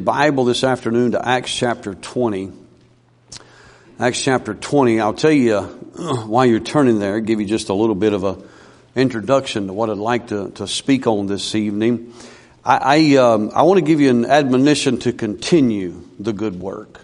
Bible this afternoon to Acts chapter 20. Acts chapter 20. I'll tell you while you're turning there, give you just a little bit of a introduction to what I'd like to speak on this evening. I want to give you an admonition to continue the good work.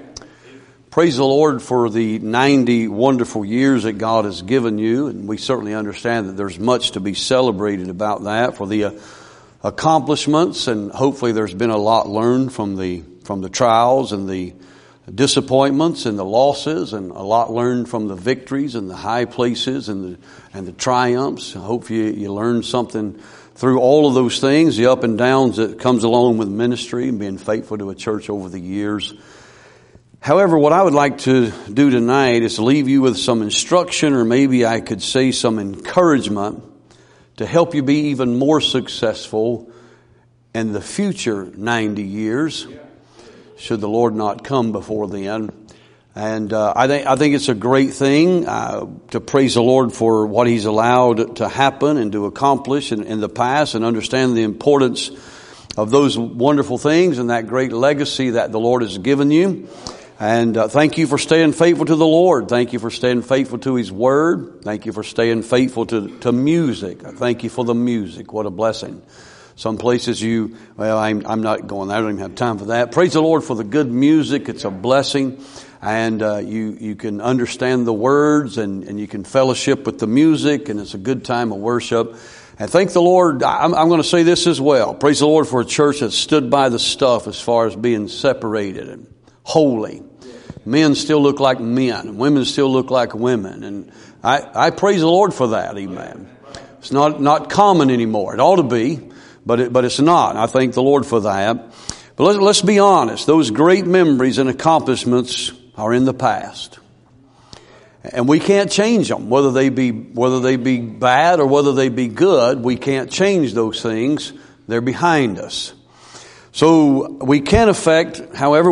Praise the Lord for the 90 wonderful years that God has given you, and we certainly understand that there's much to be celebrated about that, for the accomplishments, and hopefully there's been a lot learned from the trials and the disappointments and the losses, and a lot learned from the victories and the high places and the triumphs. I hope you learned something through all of those things, the up and downs that comes along with ministry and being faithful to a church over the years. However, what I would like to do tonight is leave you with some instruction, or maybe I could say some encouragement to help you be even more successful in the future 90 years, should the Lord not come before then. And I think it's a great thing to praise the Lord for what He's allowed to happen and to accomplish in the past, and understand the importance of those wonderful things and that great legacy that the Lord has given you. And thank you for staying faithful to the Lord. Thank you for staying faithful to His Word. Thank you for staying faithful to music. I thank you for the music. What a blessing. Some places I'm not going there. I don't even have time for that. Praise the Lord for the good music. It's a blessing. And you can understand the words, and you can fellowship with the music, and it's a good time of worship. And thank the Lord. I'm going to say this as well. Praise the Lord for a church that stood by the stuff as far as being separated and holy. Men still look like men, and women still look like women, and I praise the Lord for that. Amen. It's not common anymore. It ought to be, but it's not. I thank the Lord for that. But let's be honest. Those great memories and accomplishments are in the past, and we can't change them. Whether they be bad or whether they be good, we can't change those things. They're behind us. So we can affect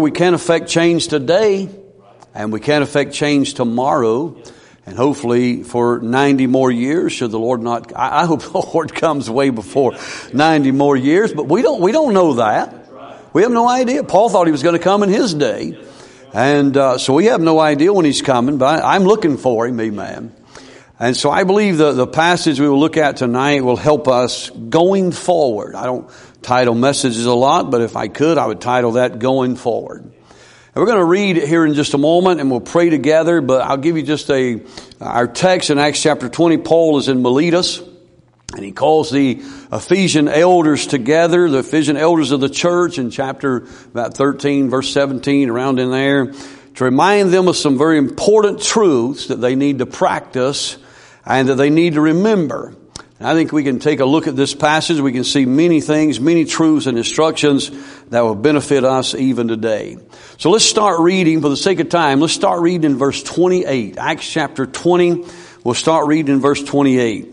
change today, and we can affect change tomorrow, and hopefully for 90 more years, should the Lord not. I hope the Lord comes way before 90 more years, but we don't know that. We have no idea. Paul thought he was going to come in his day, and so we have no idea when he's coming, but I'm looking for him, amen. And so I believe the passage we will look at tonight will help us going forward. I don't title messages a lot, but if I could, I would title that Going Forward. And we're going to read it here in just a moment, and we'll pray together, but I'll give you just our text in Acts chapter 20. Paul is in Miletus, and he calls the Ephesian elders together, the Ephesian elders of the church, in chapter about 13, verse 17, around in there, to remind them of some very important truths that they need to practice and that they need to remember. And I think we can take a look at this passage. We can see many things, many truths and instructions that will benefit us even today. So let's start reading for the sake of time. Let's start reading in verse 28. Acts chapter 20. We'll start reading in verse 28.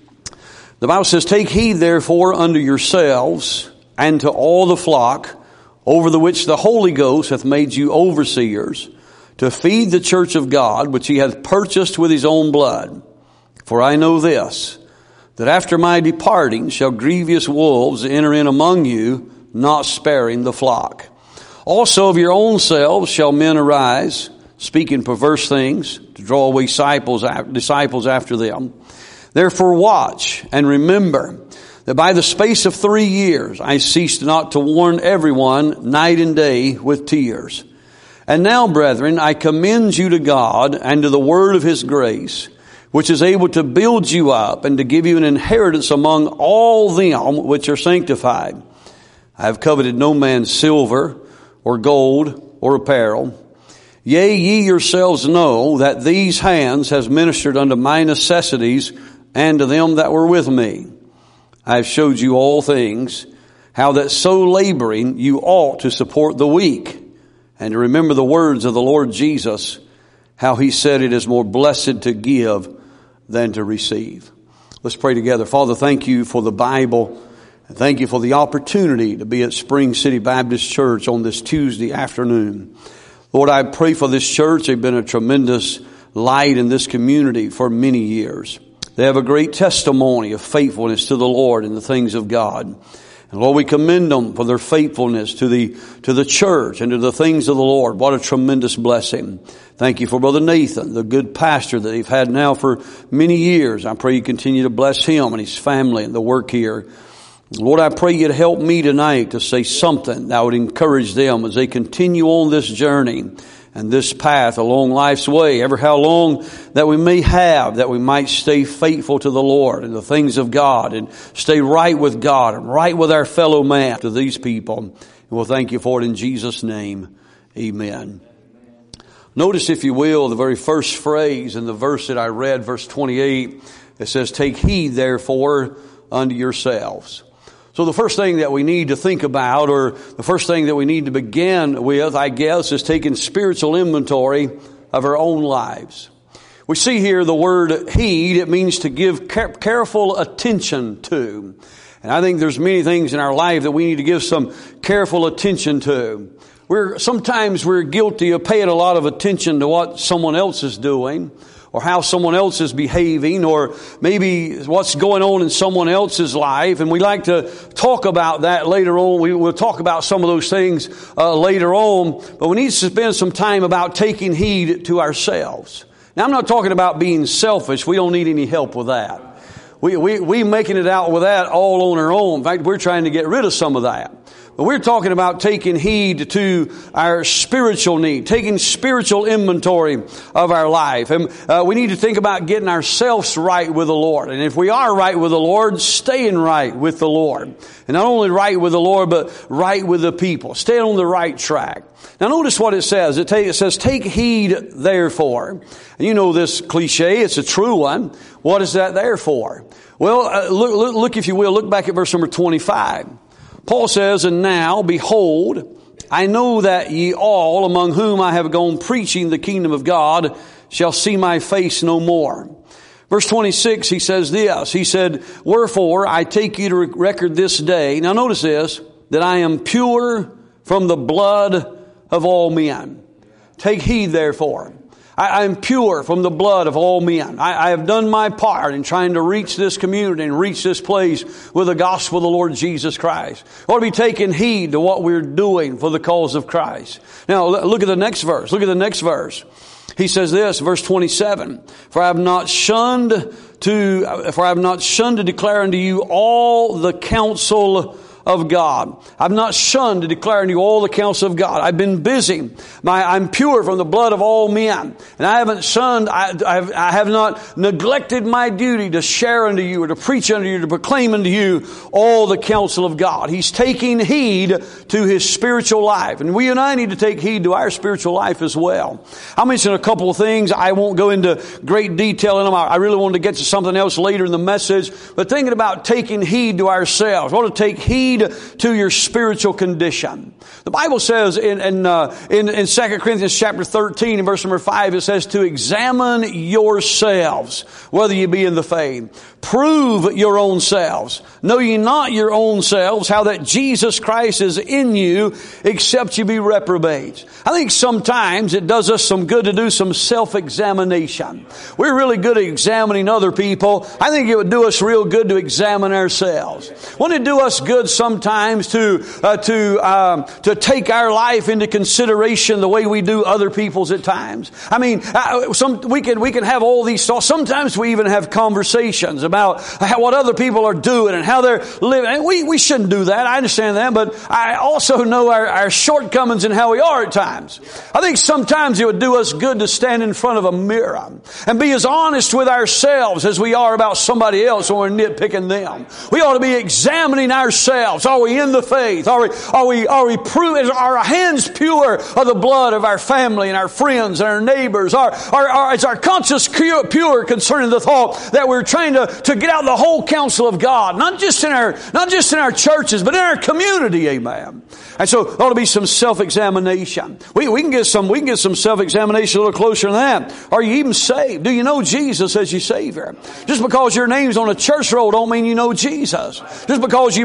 The Bible says, "Take heed therefore unto yourselves and to all the flock over the which the Holy Ghost hath made you overseers, to feed the church of God, which He hath purchased with His own blood. For I know this, that after my departing shall grievous wolves enter in among you, not sparing the flock. Also of your own selves shall men arise, speaking perverse things, to draw away disciples after them. Therefore watch and remember that by the space of 3 years I ceased not to warn everyone night and day with tears. And now, brethren, I commend you to God and to the word of His grace, which is able to build you up and to give you an inheritance among all them which are sanctified. I have coveted no man's silver or gold or apparel. Yea, ye yourselves know that these hands has ministered unto my necessities and to them that were with me. I have showed you all things, how that so laboring you ought to support the weak, and to remember the words of the Lord Jesus, how He said it is more blessed to give than to receive." Let's pray together. Father, thank you for the Bible, and thank you for the opportunity to be at Spring City Baptist Church on this Tuesday afternoon. Lord, I pray for this church. They've been a tremendous light in this community for many years. They have a great testimony of faithfulness to the Lord and the things of God. And Lord, we commend them for their faithfulness to the church and to the things of the Lord. What a tremendous blessing. Thank you for Brother Nathan, the good pastor that they've had now for many years. I pray you continue to bless him and his family and the work here. Lord, I pray you'd help me tonight to say something that would encourage them as they continue on this journey and this path along life's way, ever how long that we may have, that we might stay faithful to the Lord and the things of God and stay right with God and right with our fellow man to these people. And we'll thank you for it in Jesus' name. Amen. Notice, if you will, the very first phrase in the verse that I read, verse 28, it says, "Take heed therefore unto yourselves." So the first thing that we need to think about, or the first thing that we need to begin with, I guess, is taking spiritual inventory of our own lives. We see here the word heed. It means to give careful attention to. And I think there's many things in our life that we need to give some careful attention to. Sometimes we're guilty of paying a lot of attention to what someone else is doing, or how someone else is behaving, or maybe what's going on in someone else's life. And we like to talk about that later on. We'll talk about some of those things later on. But we need to spend some time about taking heed to ourselves. Now, I'm not talking about being selfish. We don't need any help with that. We making it out with that all on our own. In fact, we're trying to get rid of some of that. But we're talking about taking heed to our spiritual need, taking spiritual inventory of our life. And we need to think about getting ourselves right with the Lord. And if we are right with the Lord, staying right with the Lord. And not only right with the Lord, but right with the people. Stay on the right track. Now notice what it says. It says, "Take heed therefore." And you know this cliche, it's a true one. What is that there for? Well, look if you will, look back at verse number 25. Paul says, "And now, behold, I know that ye all, among whom I have gone preaching the kingdom of God, shall see my face no more." Verse 26, he says this. He said, "Wherefore I take you to record this day." Now notice this, "that I am pure from the blood of all men." Take heed therefore. I am pure from the blood of all men. I have done my part in trying to reach this community and reach this place with the gospel of the Lord Jesus Christ. We ought to be taking heed to what we're doing for the cause of Christ. Now, look at the next verse. Look at the next verse. He says this, verse 27, For I have not shunned to declare unto you all the counsel of God. I've not shunned to declare unto you all the counsel of God. I've been busy. I'm pure from the blood of all men. And I haven't shunned, I have not neglected my duty to share unto you, or to preach unto you, to proclaim unto you all the counsel of God. He's taking heed to his spiritual life. And we and I need to take heed to our spiritual life as well. I'll mention a couple of things. I won't go into great detail in them. I really wanted to get to something else later in the message. But thinking about taking heed to ourselves. We ought to take heed to your spiritual condition. The Bible says in 2 Corinthians chapter 13 and verse number 5, it says to examine yourselves, whether you be in the faith. Prove your own selves. Know ye not your own selves, how that Jesus Christ is in you, except you be reprobates. I think sometimes it does us some good to do some self-examination. We're really good at examining other people. I think it would do us real good to examine ourselves. Wouldn't it do us good sometimes to take our life into consideration the way we do other people's at times? I mean, we can have all these thoughts. Sometimes we even have conversations about what other people are doing and how they're living. And we shouldn't do that. I understand that, but I also know our shortcomings and how we are at times. I think sometimes it would do us good to stand in front of a mirror and be as honest with ourselves as we are about somebody else when we're nitpicking them. We ought to be examining ourselves. Are we in the faith? Are we proving? Are our hands pure of the blood of our family and our friends and our neighbors? Is our conscience pure concerning the thought that we're trying to get out the whole counsel of God, not just in our churches, but in our community, amen. And so there ought to be some self-examination. We can get some self-examination a little closer than that. Are you even saved? Do you know Jesus as your Savior? Just because your name's on a church roll don't mean you know Jesus. Just because you've been baptized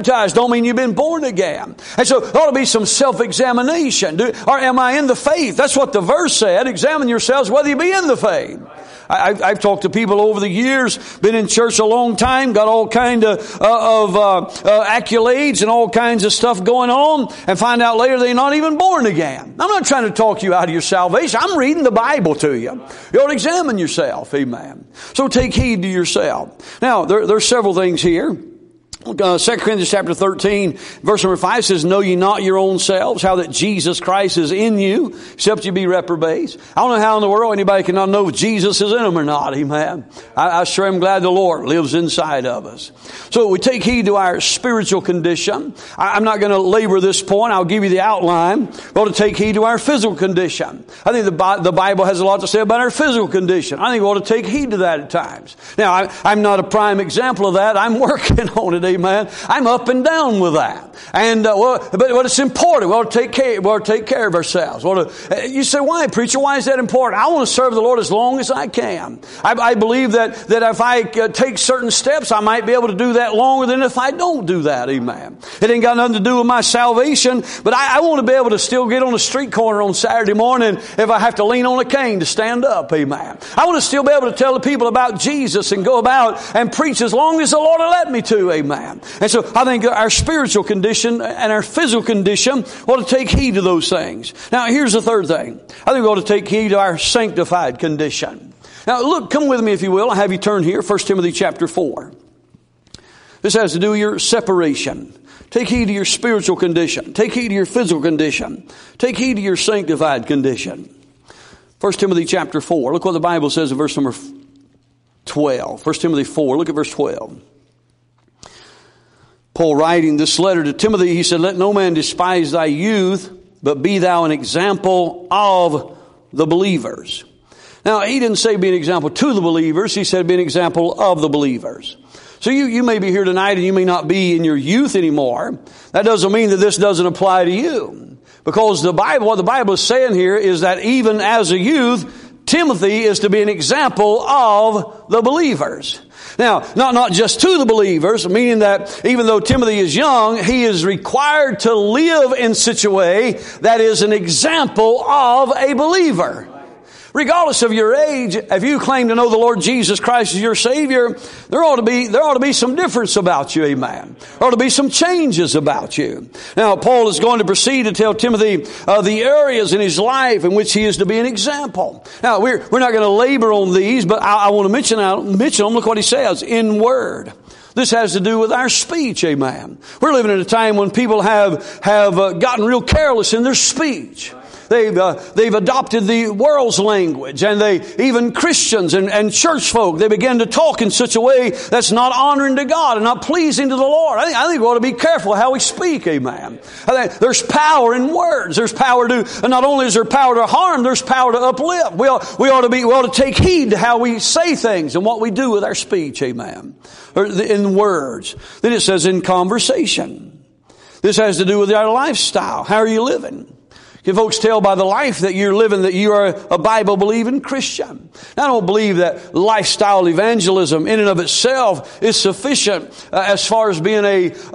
baptized don't mean you've been born again. And so there ought to be some self-examination. Or am I in the faith? That's what the verse said. Examine yourselves whether you be in the faith. I've talked to people over the years, been in church a long time, got all kind of accolades and all kinds of stuff going on, and find out later they're not even born again. I'm not trying to talk you out of your salvation. I'm reading the Bible to you. You ought to examine yourself. Amen. So take heed to yourself. Now, there's several things here. 2 Corinthians chapter 13, verse number 5 says, know ye not your own selves, how that Jesus Christ is in you, except you be reprobates. I don't know how in the world anybody cannot know if Jesus is in them or not. Amen. I sure am glad the Lord lives inside of us. So we take heed to our spiritual condition. I'm not going to labor this point. I'll give you the outline. We ought to take heed to our physical condition. I think the Bible has a lot to say about our physical condition. I think we ought to take heed to that at times. Now, I'm not a prime example of that. I'm working on it. Amen. I'm up and down with that. And, but it's important. We ought to take care of ourselves. You say, why, preacher? Why is that important? I want to serve the Lord as long as I can. I believe that if I take certain steps, I might be able to do that longer than if I don't do that. Amen. It ain't got nothing to do with my salvation, but I want to be able to still get on the street corner on Saturday morning if I have to lean on a cane to stand up. Amen. I want to still be able to tell the people about Jesus and go about and preach as long as the Lord will let me to. Amen. And so I think our spiritual condition and our physical condition ought to take heed to those things. Now here's the third thing. I think we ought to take heed to our sanctified condition. Now look, come with me if you will. I'll have you turn here, 1 Timothy chapter 4. This has to do with your separation. Take heed to your spiritual condition. Take heed to your physical condition. Take heed to your sanctified condition. 1 Timothy chapter 4. Look what the Bible says in verse number 12. 1 Timothy 4. Look at verse 12. Paul writing this letter to Timothy, he said, let no man despise thy youth, but be thou an example of the believers. Now, he didn't say be an example to the believers. He said be an example of the believers. So you may be here tonight and you may not be in your youth anymore. That doesn't mean that this doesn't apply to you. Because what the Bible is saying here is that even as a youth, Timothy is to be an example of the believers. Now, not just to the believers, meaning that even though Timothy is young, he is required to live in such a way that is an example of a believer. Regardless of your age, if you claim to know the Lord Jesus Christ as your Savior, there ought to be some difference about you, amen. There ought to be some changes about you. Now, Paul is going to proceed to tell Timothy the areas in his life in which he is to be an example. Now, we're not going to labor on these, but I want to mention them. Look what he says, in word. This has to do with our speech, amen. We're living in a time when people have gotten real careless in their speech. They've adopted the world's language, and even Christians and church folk, they begin to talk in such a way that's not honoring to God and not pleasing to the Lord. I think we ought to be careful how we speak, amen. I think there's power in words. There's power and not only is there power to harm, there's power to uplift. We ought to take heed to how we say things and what we do with our speech, amen. Or in words. Then it says in conversation. This has to do with our lifestyle. How are you living? Can folks tell by the life that you're living that you are a Bible-believing Christian? Now, I don't believe that lifestyle evangelism in and of itself is sufficient as far as being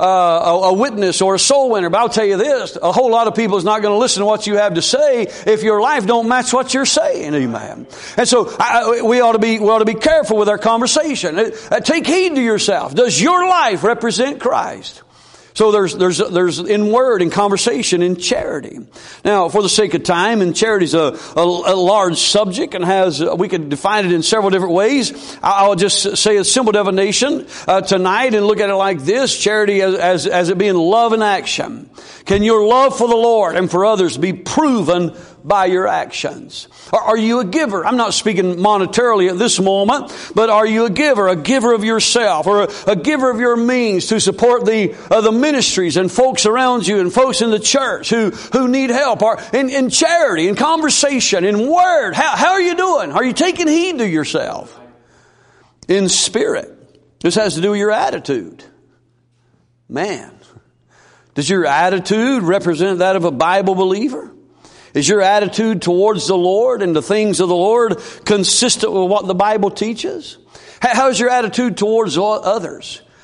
a witness or a soul winner. But I'll tell you this, a whole lot of people is not going to listen to what you have to say if your life don't match what you're saying, amen. And so we ought to be careful with our conversation. Take heed to yourself. Does your life represent Christ? So there's in word, in conversation, in charity. Now, for the sake of time, and charity is a large subject and we could define it in several different ways. I'll just say a simple definition tonight and look at it like this: charity as it being love in action. Can your love for the Lord and for others be proven by your actions? Are you a giver? I'm not speaking monetarily at this moment, but are you a giver of yourself, or a giver of your means to support the ministries and folks around you and folks in the church who need help? Or in charity, in conversation, in word. How are you doing? Are you taking heed to yourself? In spirit. This has to do with your attitude. Man, does your attitude represent that of a Bible believer? Is your attitude towards the Lord and the things of the Lord consistent with what the Bible teaches? How's your attitude towards others?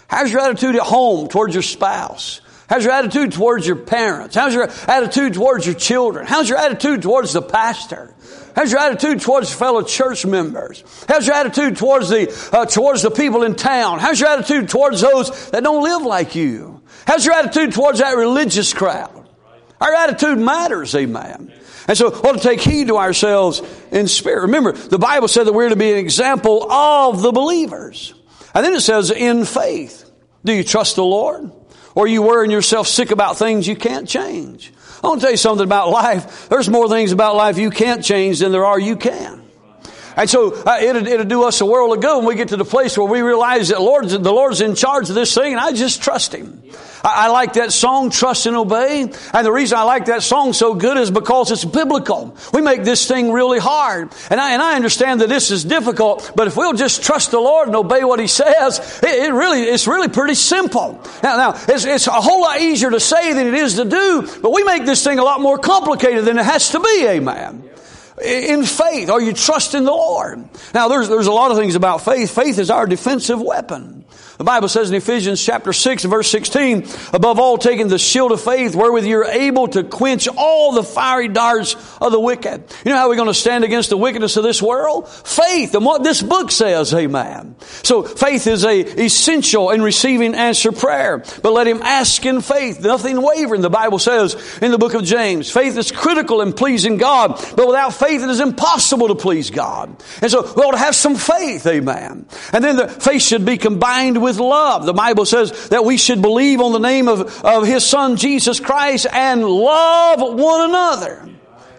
How's your attitude at home towards your spouse? How's your attitude towards your parents? How's your attitude towards your children? How's your attitude towards the pastor? How's your attitude towards fellow church members? How's your attitude towards the people in town? How's your attitude towards those that don't live like you? How's your attitude towards that religious crowd? Our attitude matters, amen. And so we ought to take heed to ourselves in spirit. Remember, the Bible said that we're to be an example of the believers. And then it says, in faith. Do you trust the Lord? Or are you worrying yourself sick about things you can't change? I want to tell you something about life. There's more things about life you can't change than there are you can. And so it'll do us a world of good when we get to the place where we realize that the Lord's in charge of this thing, and I just trust Him. I like that song, Trust and Obey. And the reason I like that song so good is because it's biblical. We make this thing really hard. And I understand that this is difficult, but if we'll just trust the Lord and obey what He says, it's really pretty simple. Now it's a whole lot easier to say than it is to do, but we make this thing a lot more complicated than it has to be, amen. In faith, are you trusting the Lord? Now, there's a lot of things about faith. Faith is our defensive weapon. The Bible says in Ephesians chapter 6 verse 16, above all taking the shield of faith wherewith you're able to quench all the fiery darts of the wicked. You know how we're going to stand against the wickedness of this world? Faith, and what this book says, amen. So faith is essential in receiving answer prayer. But let him ask in faith, nothing wavering. The Bible says in the book of James, faith is critical in pleasing God, but without faith it is impossible to please God. And so we ought to have some faith, amen. And then the faith should be combined with love. The Bible says that we should believe on the name of His Son Jesus Christ and love one another.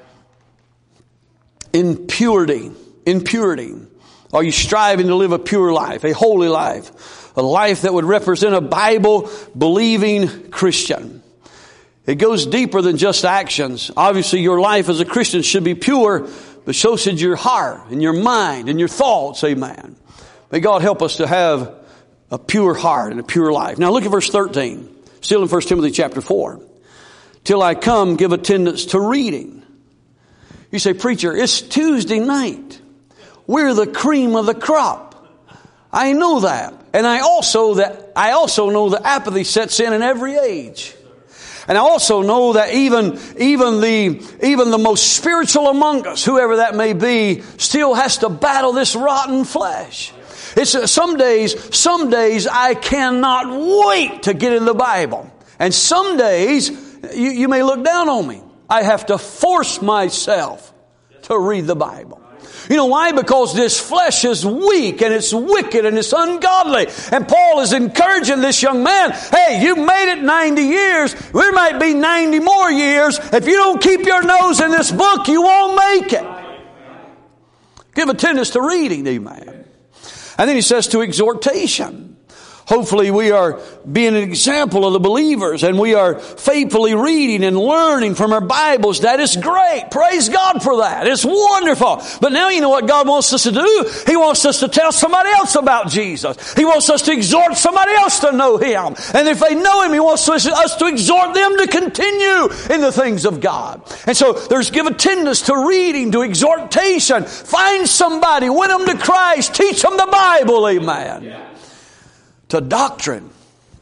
In purity. Are you striving to live a pure life, a holy life, a life that would represent a Bible-believing Christian? It goes deeper than just actions. Obviously, your life as a Christian should be pure, but so should your heart and your mind and your thoughts, amen. May God help us to have a pure heart and a pure life. Now look at verse 13. Still in 1 Timothy chapter 4. Till I come, give attendance to reading. You say, preacher, it's Tuesday night. We're the cream of the crop. I know that. And I also know that apathy sets in every age. And I also know that even the most spiritual among us, whoever that may be, still has to battle this rotten flesh. It's some days I cannot wait to get in the Bible. And some days you may look down on me. I have to force myself to read the Bible. You know why? Because this flesh is weak and it's wicked and it's ungodly. And Paul is encouraging this young man, hey, you made it 90 years. There might be 90 more years. If you don't keep your nose in this book, you won't make it. Give attendance to reading, amen. And then he says to exhortation. Hopefully we are being an example of the believers and we are faithfully reading and learning from our Bibles. That is great. Praise God for that. It's wonderful. But now you know what God wants us to do? He wants us to tell somebody else about Jesus. He wants us to exhort somebody else to know Him. And if they know Him, He wants us to exhort them to continue in the things of God. And so there's give attendance to reading, to exhortation. Find somebody, win them to Christ, teach them the Bible, amen. Yeah. To doctrine.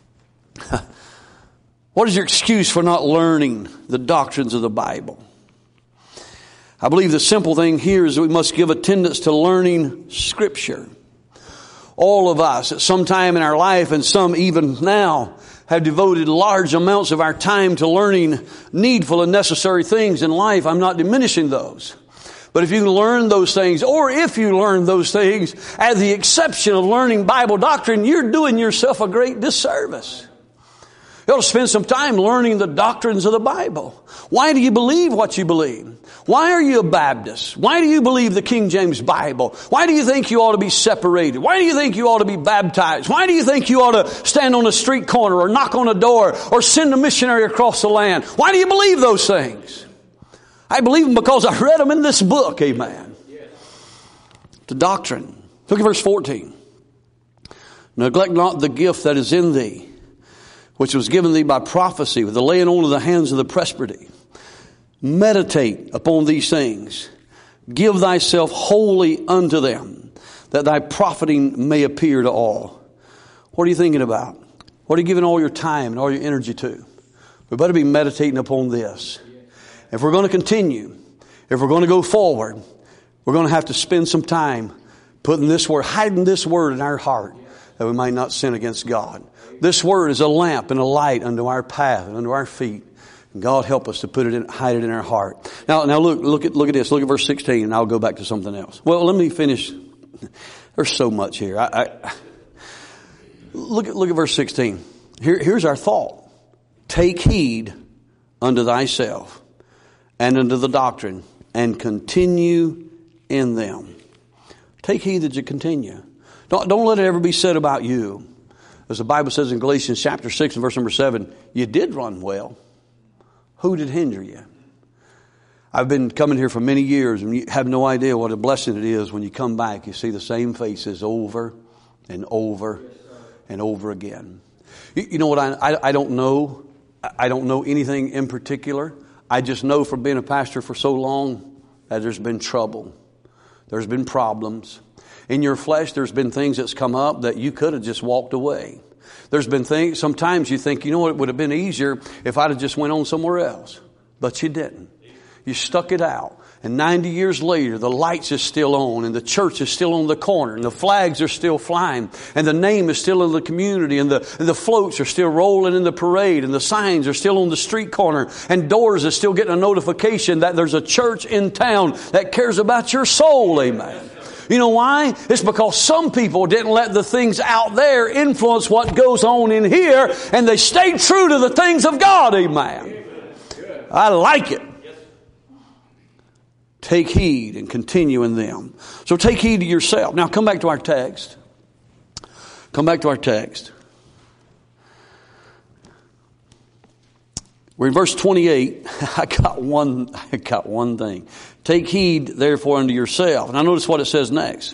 What is your excuse for not learning the doctrines of the Bible? I believe the simple thing here is that we must give attendance to learning Scripture. All of us at some time in our life, and some even now, have devoted large amounts of our time to learning needful and necessary things in life. I'm not diminishing those. But if you learn those things, or if you learn those things at the exception of learning Bible doctrine, you're doing yourself a great disservice. You ought to spend some time learning the doctrines of the Bible. Why do you believe what you believe? Why are you a Baptist? Why do you believe the King James Bible? Why do you think you ought to be separated? Why do you think you ought to be baptized? Why do you think you ought to stand on a street corner or knock on a door or send a missionary across the land? Why do you believe those things? I believe them because I read them in this book, amen. The doctrine. Look at verse 14. Neglect not the gift that is in thee, which was given thee by prophecy, with the laying on of the hands of the presbytery. Meditate upon these things. Give thyself wholly unto them, that thy profiting may appear to all. What are you thinking about? What are you giving all your time and all your energy to? We better be meditating upon this. If we're going to continue, if we're going to go forward, we're going to have to spend some time putting this word, hiding this word in our heart, that we might not sin against God. This word is a lamp and a light unto our path and unto our feet. And God help us to put it in, hide it in our heart. Now look at this. Look at verse 16, and I'll go back to something else. Well, let me finish. There's so much here. Look at verse 16. Here's our thought. Take heed unto thyself and unto the doctrine, and continue in them. Take heed that you continue. Don't let it ever be said about you. As the Bible says in Galatians chapter 6 and verse number 7, you did run well. Who did hinder you? I've been coming here for many years, and you have no idea what a blessing it is when you come back. You see the same faces over and over and over again. You know what? I don't know. I don't know anything in particular. I just know from being a pastor for so long that there's been trouble. There's been problems. In your flesh, there's been things that's come up that you could have just walked away. There's been things, sometimes you think, you know what, it would have been easier if I'd have just went on somewhere else. But you didn't. You stuck it out. And 90 years later, the lights are still on, and the church is still on the corner, and the flags are still flying, and the name is still in the community, and the floats are still rolling in the parade, and the signs are still on the street corner, and doors are still getting a notification that there's a church in town that cares about your soul. Amen. You know why? It's because some people didn't let the things out there influence what goes on in here, and they stayed true to the things of God. Amen. I like it. Take heed and continue in them. So take heed to yourself. Now come back to our text. Come back to our text. We're in verse 28. I got one thing. Take heed therefore unto yourself. And I notice what it says next.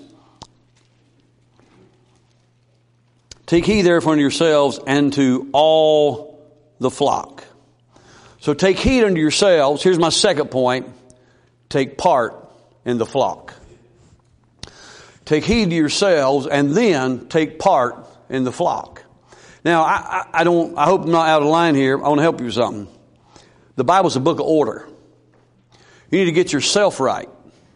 Take heed therefore unto yourselves and to all the flock. So take heed unto yourselves. Here's my second point. Take part in the flock. Take heed to yourselves and then take part in the flock. Now, I hope I'm not out of line here. I want to help you with something. The Bible's a book of order. You need to get yourself right.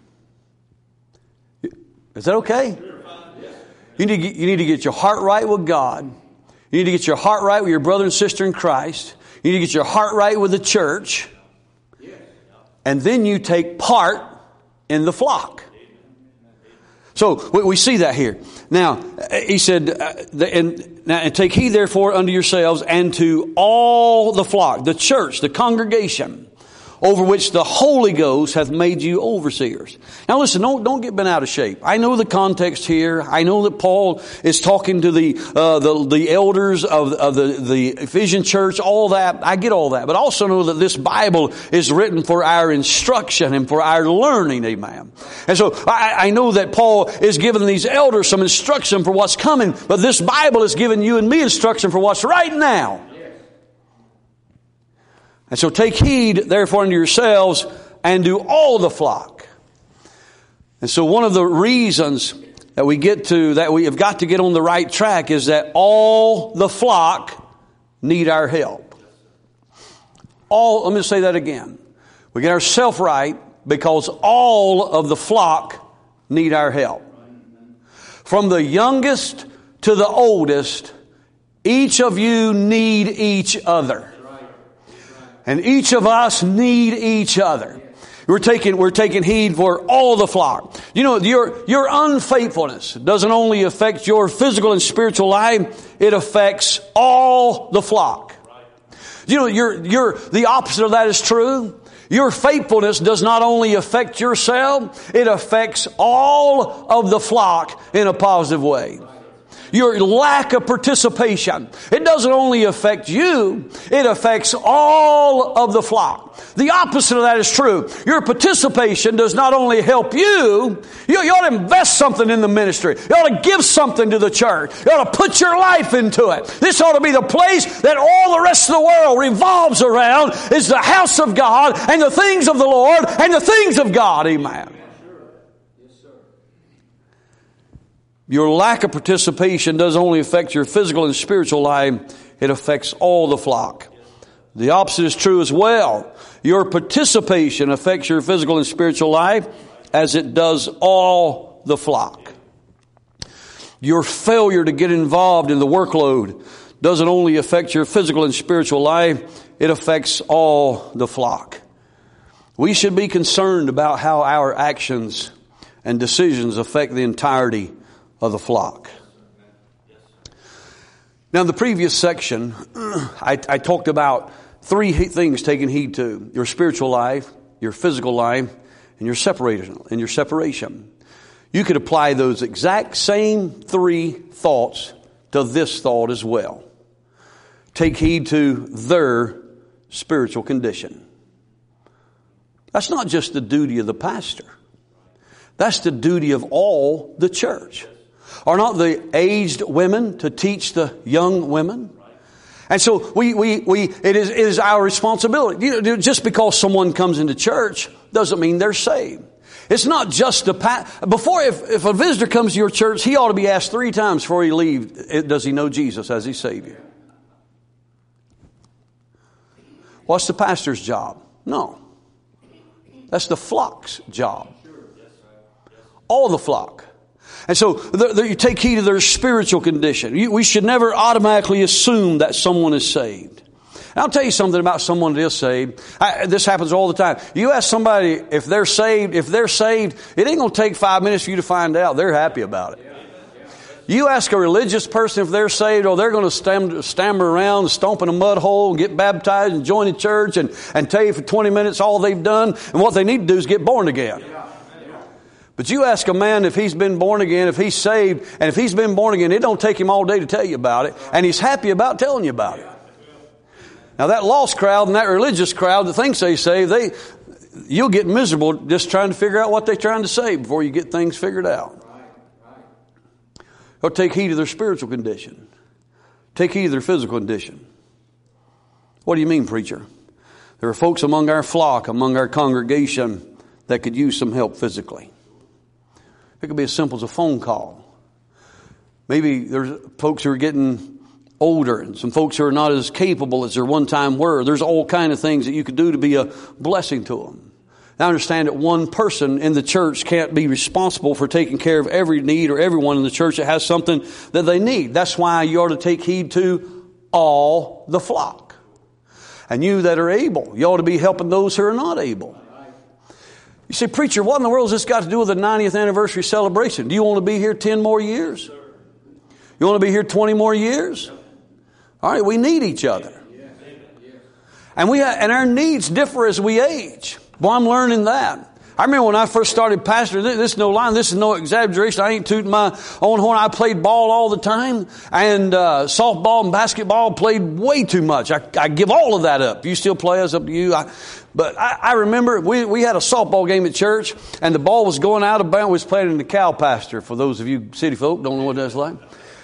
Is that okay? You need to get your heart right with God. You need to get your heart right with your brother and sister in Christ. You need to get your heart right with the church. And then you take part in the flock. So we see that here. Now, he said, and take heed therefore unto yourselves and to all the flock, the church, the congregation, over which the Holy Ghost hath made you overseers. Now listen, don't get bent out of shape. I know the context here. I know that Paul is talking to the elders of the Ephesian church, all that. I get all that. But also know that this Bible is written for our instruction and for our learning. Amen. And so I know that Paul is giving these elders some instruction for what's coming, but this Bible is giving you and me instruction for what's right now. And so take heed, therefore, unto yourselves and to all the flock. And so one of the reasons that we have got to get on the right track is that all the flock need our help. Let me say that again. We get ourselves right because all of the flock need our help. From the youngest to the oldest, each of you need each other. And each of us need each other. We're taking heed for all the flock. You know, your unfaithfulness doesn't only affect your physical and spiritual life, it affects all the flock. You know, the opposite of that is true. Your faithfulness does not only affect yourself, it affects all of the flock in a positive way. Your lack of participation, it doesn't only affect you, it affects all of the flock. The opposite of that is true. Your participation does not only help you ought to invest something in the ministry. You ought to give something to the church. You ought to put your life into it. This ought to be the place that all the rest of the world revolves around, is the house of God and the things of the Lord and the things of God. Amen. Your lack of participation doesn't only affect your physical and spiritual life, it affects all the flock. The opposite is true as well. Your participation affects your physical and spiritual life as it does all the flock. Your failure to get involved in the workload doesn't only affect your physical and spiritual life, it affects all the flock. We should be concerned about how our actions and decisions affect the entirety of the flock. Now, in the previous section, I talked about three things taking heed to: your spiritual life, your physical life, and your separation. You could apply those exact same three thoughts to this thought as well. Take heed to their spiritual condition. That's not just the duty of the pastor. That's the duty of all the church. Are not the aged women to teach the young women? And so it is our responsibility. You know, just because someone comes into church doesn't mean they're saved. It's not just if a visitor comes to your church, he ought to be asked 3 times before he leaves, does he know Jesus as his Savior? What's the pastor's job? No. That's the flock's job. All the flock. And so you take heed of their spiritual condition. We should never automatically assume that someone is saved. And I'll tell you something about someone that is saved. This happens all the time. You ask somebody if they're saved, it ain't going to take 5 minutes for you to find out. They're happy about it. You ask a religious person if they're saved, or they're going to stammer around, stomp in a mud hole, and get baptized and join the church and tell you for 20 minutes all they've done, and what they need to do is get born again. But you ask a man if he's been born again, if he's saved, and if he's been born again, it don't take him all day to tell you about it, and he's happy about telling you about it. Now that lost crowd and that religious crowd that thinks they saved, you'll get miserable just trying to figure out what they're trying to say before you get things figured out. Or take heed of their spiritual condition. Take heed of their physical condition. What do you mean, preacher? There are folks among our flock, among our congregation, that could use some help physically. It could be as simple as a phone call. Maybe there's folks who are getting older and some folks who are not as capable as their one time were. There's all kinds of things that you could do to be a blessing to them. Now, I understand that one person in the church can't be responsible for taking care of every need, or everyone in the church that has something that they need. That's why you ought to take heed to all the flock. And you that are able, you ought to be helping those who are not able. You say, preacher, what in the world has this got to do with the 90th anniversary celebration? Do you want to be here 10 more years? You want to be here 20 more years? All right, we need each other. And our needs differ as we age. Well, I'm learning that. I remember when I first started pastoring, this is no lie, this is no exaggeration. I ain't tooting my own horn. I played ball all the time, and softball and basketball played way too much. I give all of that up. You still play, it's up to you. But I remember we had a softball game at church, and the ball was going out of bounds. We was playing in the cow pasture. For those of you city folk don't know what that's like.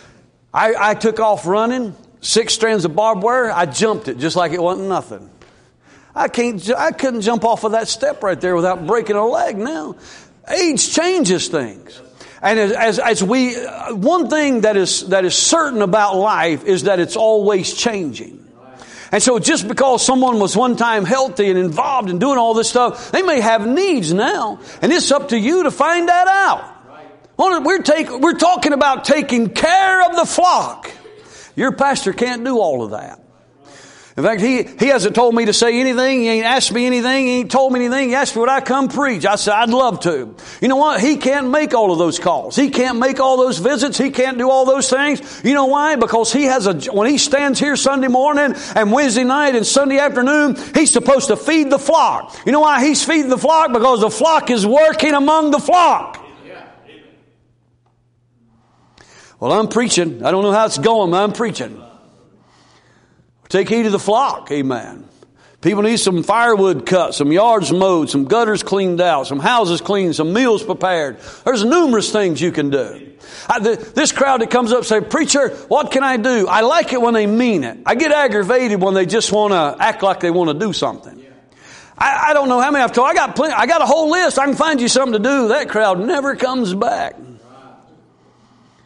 I took off running, 6 strands of barbed wire. I jumped it just like it wasn't nothing. I couldn't jump off of that step right there without breaking a leg now. Age changes things. And one thing that is certain about life is that it's always changing. And so just because someone was one time healthy and involved in doing all this stuff, they may have needs now. And it's up to you to find that out. We're talking about taking care of the flock. Your pastor can't do all of that. In fact, he hasn't told me to say anything. He ain't asked me anything. He ain't told me anything. He asked me would I come preach. I said, I'd love to. You know what? He can't make all of those calls. He can't make all those visits. He can't do all those things. You know why? Because when he stands here Sunday morning and Wednesday night and Sunday afternoon, he's supposed to feed the flock. You know why he's feeding the flock? Because the flock is working among the flock. Well, I'm preaching. I don't know how it's going, but I'm preaching. Take heed of the flock. Amen. People need some firewood cut, some yards mowed, some gutters cleaned out, some houses cleaned, some meals prepared. There's numerous things you can do. This crowd that comes up and say, preacher, what can I do? I like it when they mean it. I get aggravated when they just want to act like they want to do something. I don't know how many I've told. I got a whole list. I can find you something to do. That crowd never comes back.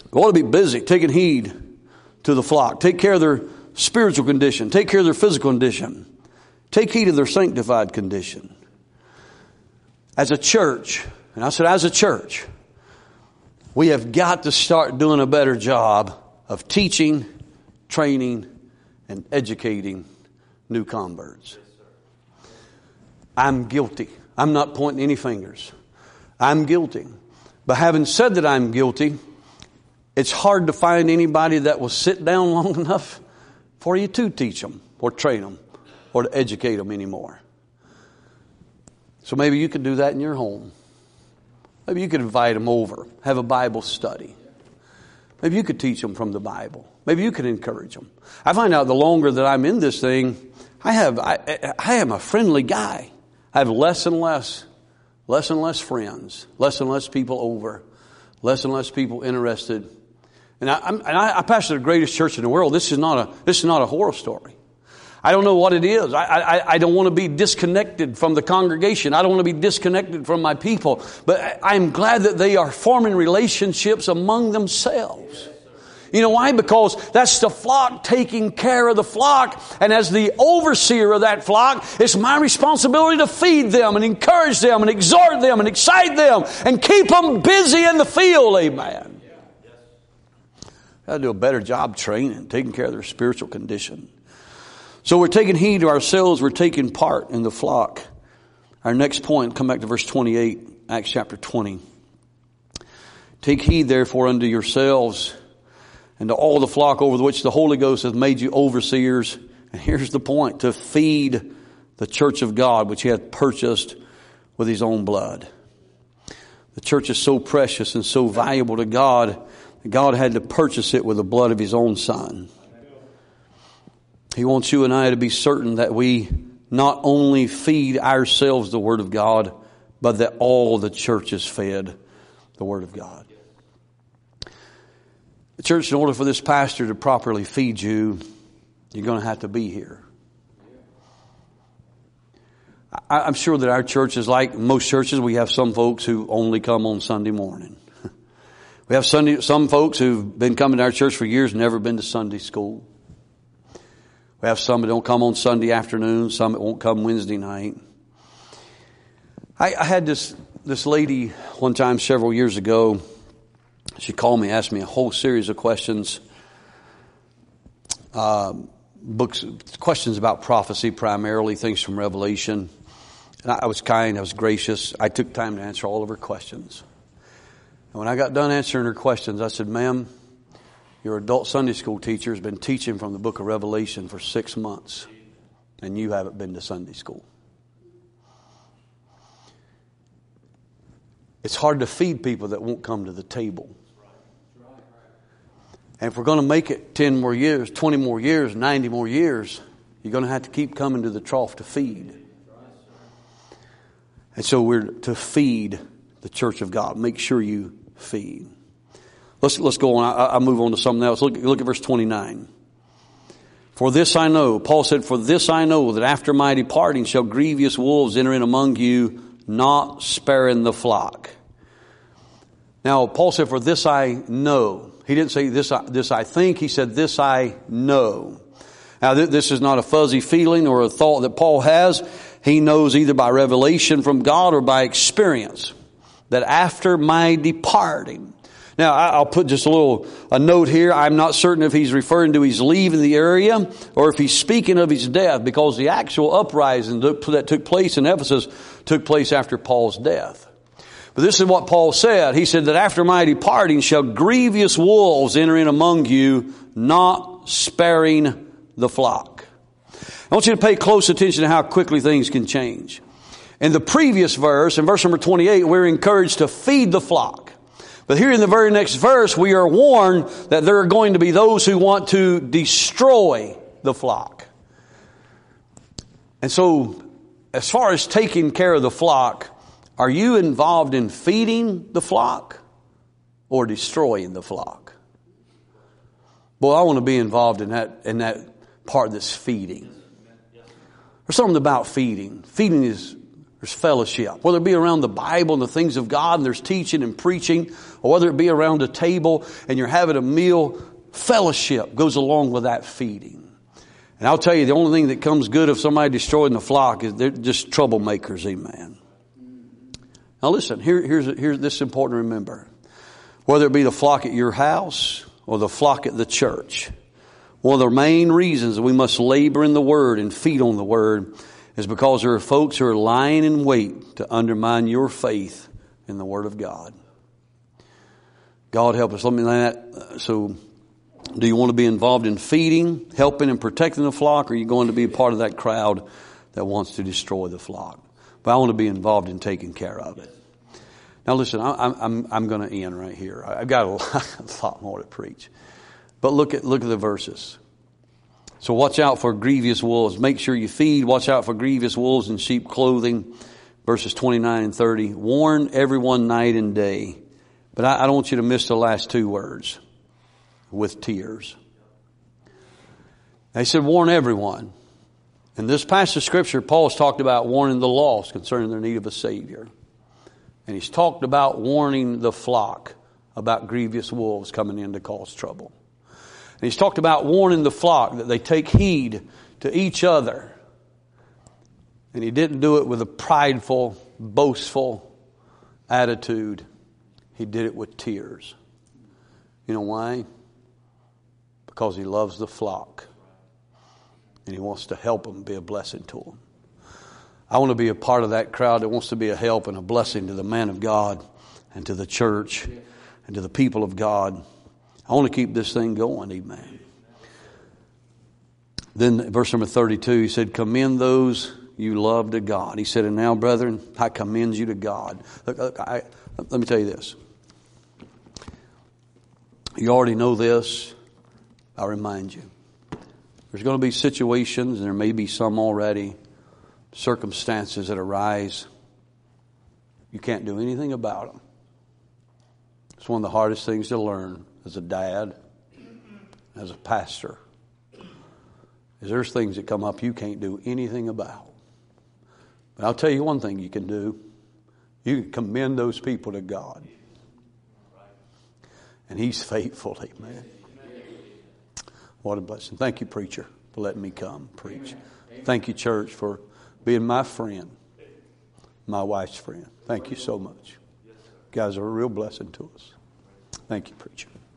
We ought to be busy, taking heed to the flock. Take care of their spiritual condition. Take care of their physical condition. Take heed of their sanctified condition. As a church, and I said as a church, we have got to start doing a better job of teaching, training, and educating new converts. I'm guilty. I'm not pointing any fingers. I'm guilty. But having said that I'm guilty, it's hard to find anybody that will sit down long enough for you to teach them or train them or to educate them anymore. So maybe you could do that in your home. Maybe you could invite them over, have a Bible study. Maybe you could teach them from the Bible. Maybe you could encourage them. I find out the longer that I'm in this thing, I am a friendly guy. I have less and less friends, less and less people over, less and less people interested. And I pastor the greatest church in the world. This is not a horror story. I don't know what it is. I don't want to be disconnected from the congregation. I don't want to be disconnected from my people. But I'm glad that they are forming relationships among themselves. You know why? Because that's the flock taking care of the flock. And as the overseer of that flock, it's my responsibility to feed them and encourage them and exhort them and excite them and keep them busy in the field. Amen. Got to do a better job training, taking care of their spiritual condition. So we're taking heed to ourselves. We're taking part in the flock. Our next point, come back to verse 28, Acts chapter 20. Take heed therefore unto yourselves and to all the flock over which the Holy Ghost hath made you overseers. And here's the point, to feed the church of God, which he hath purchased with his own blood. The church is so precious and so valuable to God that God had to purchase it with the blood of his own Son. He wants you and I to be certain that we not only feed ourselves the Word of God, but that all the church is fed the Word of God. The church, in order for this pastor to properly feed you, you're going to have to be here. I'm sure that our church is like most churches. We have some folks who only come on Sunday morning. We have some folks who've been coming to our church for years, never been to Sunday school. We have some that don't come on Sunday afternoon, some that won't come Wednesday night. I had this lady one time several years ago. She called me, asked me a whole series of questions. Questions about prophecy primarily, things from Revelation. And I was kind, I was gracious. I took time to answer all of her questions. And when I got done answering her questions, I said, ma'am, your adult Sunday school teacher has been teaching from the book of Revelation for 6 months, and you haven't been to Sunday school. It's hard to feed people that won't come to the table. And if we're going to make it 10 more years, 20 more years, 90 more years, you're going to have to keep coming to the trough to feed. And so we're to feed the church of God. Make sure you feed. Let's go on. I'll move on to something else. Look at verse 29. For this I know, Paul said, for this I know, that after my departing shall grievous wolves enter in among you, not sparing the flock. Now, Paul said, for this I know. He didn't say this I think. He said, this I know. Now, this is not a fuzzy feeling or a thought that Paul has. He knows either by revelation from God or by experience that after my departing. Now, I'll put just a note here. I'm not certain if he's referring to his leaving the area or if he's speaking of his death, because the actual uprising that took place in Ephesus took place after Paul's death. But this is what Paul said. He said that after my departing shall grievous wolves enter in among you, not sparing the flock. I want you to pay close attention to how quickly things can change. In the previous verse, in verse number 28, we're encouraged to feed the flock. But here in the very next verse, we are warned that there are going to be those who want to destroy the flock. And so, as far as taking care of the flock, are you involved in feeding the flock or destroying the flock? Boy, I want to be involved in that part that's feeding. There's something about feeding. Feeding is There's fellowship. Whether it be around the Bible and the things of God and there's teaching and preaching, or whether it be around a table and you're having a meal, fellowship goes along with that feeding. And I'll tell you, the only thing that comes good of somebody destroying the flock is they're just troublemakers, amen. Now listen, here's this is important to remember. Whether it be the flock at your house or the flock at the church, one of the main reasons that we must labor in the Word and feed on the Word is because there are folks who are lying in wait to undermine your faith in the Word of God. God help us. Let me that. So, do you want to be involved in feeding, helping and protecting the flock, or are you going to be a part of that crowd that wants to destroy the flock? But I want to be involved in taking care of it. Now listen, I'm going to end right here. I've got a lot more to preach. But look at the verses. So watch out for grievous wolves. Make sure you feed. Watch out for grievous wolves in sheep clothing. Verses 29 and 30. Warn everyone night and day. But I don't want you to miss the last two words. With tears. They said warn everyone. In this passage of Scripture, Paul's talked about warning the lost concerning their need of a Savior. And he's talked about warning the flock about grievous wolves coming in to cause trouble. And he's talked about warning the flock that they take heed to each other. And he didn't do it with a prideful, boastful attitude. He did it with tears. You know why? Because he loves the flock. And he wants to help them, be a blessing to them. I want to be a part of that crowd that wants to be a help and a blessing to the man of God and to the church and to the people of God. I want to keep this thing going, amen. Then verse number 32, he said, commend those you love to God. He said, and now, brethren, I commend you to God. Look, let me tell you this. You already know this. I'll remind you. There's going to be situations, and there may be some already, circumstances that arise. You can't do anything about them. It's one of the hardest things to learn as a dad, as a pastor. Is there's things that come up you can't do anything about. But I'll tell you one thing you can do. You can commend those people to God. And He's faithful, amen. What a blessing. Thank you, preacher, for letting me come preach. Thank you, church, for being my friend, my wife's friend. Thank you so much. You guys are a real blessing to us. Thank you, preacher.